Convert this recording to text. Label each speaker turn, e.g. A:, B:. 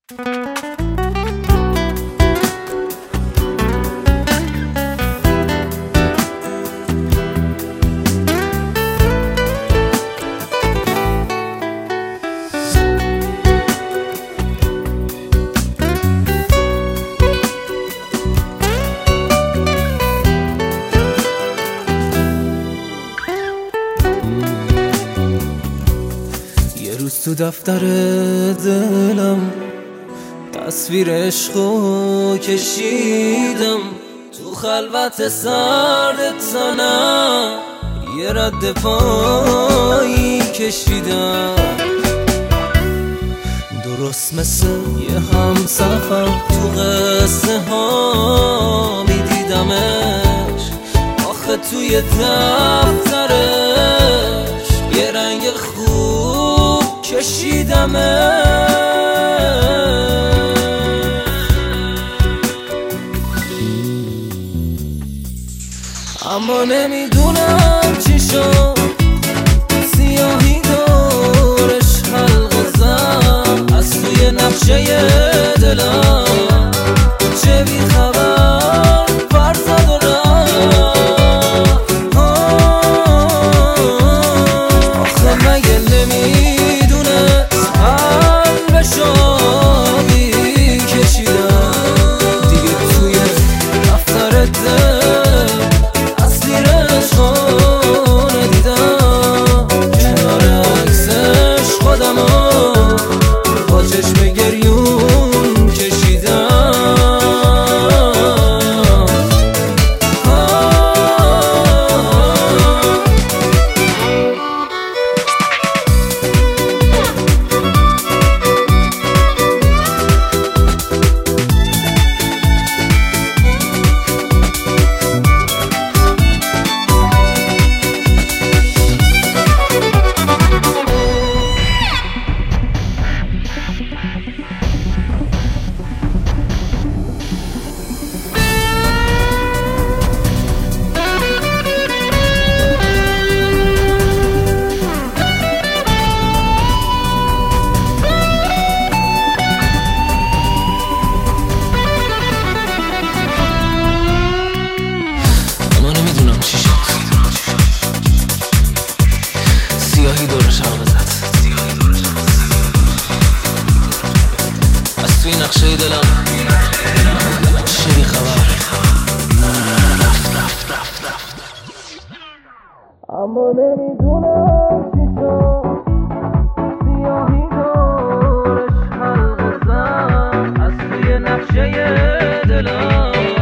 A: تو دفتر دلم تصویر عشقو کشیدم، تو خلوت سرد تنم یه رد پایی کشیدم. درست مثل یه همسفر تو قصه ها میدیدمش، آخه توی دفترش یه رنگ خوب کشیدمش. اما نمیدونم چی شد، سیاهی دورش حلقه زد از توی نقشه دلم، چه بی خبر پر زد و رفت. آخه مگه نمیدونه قلبشو بی کشیدم دیگه توی دفتر دل سیاهی دورش حلقه زد از توی نقشه دلم، چه بی خبر رفت. اما نمیدونم چی شد، سیاهی دورش حلقه زد از توی نقشه دلم.